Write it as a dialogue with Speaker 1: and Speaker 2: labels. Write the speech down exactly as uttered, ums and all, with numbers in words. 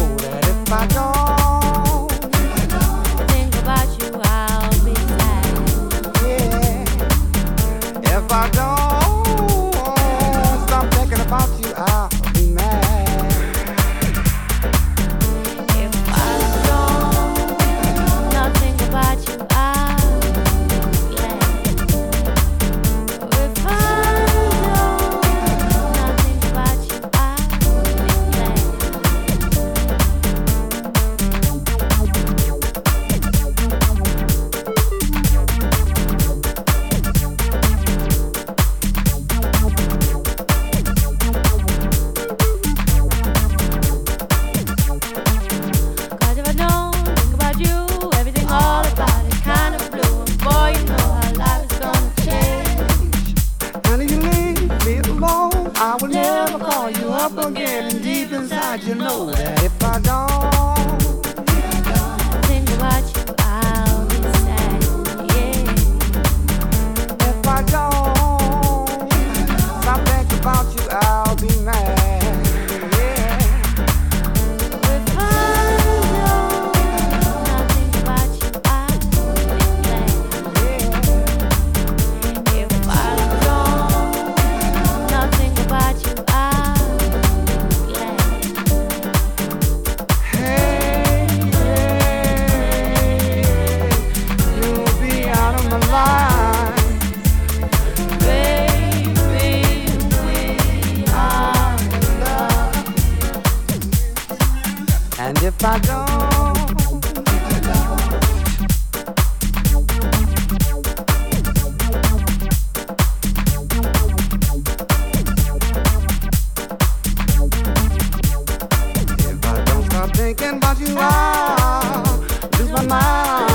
Speaker 1: know that if I don't
Speaker 2: think about you, I'll be sad.
Speaker 1: Yeah, if I don't stop thinking about you, I'll be mad.
Speaker 2: If I don't not think about you, I'll be glad. If I don't not think about you, I'll be glad. Cause if I don't think about you, everything all about it kind of blue. And boy, you know how life is gonna change.
Speaker 1: And if you leave me alone, I will never call you up again. And deep inside, you know that if I don't
Speaker 2: Think about you, I'll be sad. Yeah.
Speaker 1: If I don't stop thinking about you, I'll be mad. Yeah.
Speaker 2: If I don't not think about you, I'll be glad. If I don't not think about you, I'll be glad.
Speaker 1: Hey, hey, you'll be out of my life.
Speaker 2: Baby, we are in love.
Speaker 1: And if I don't, if I don't stop thinking about you, I'll lose my mind.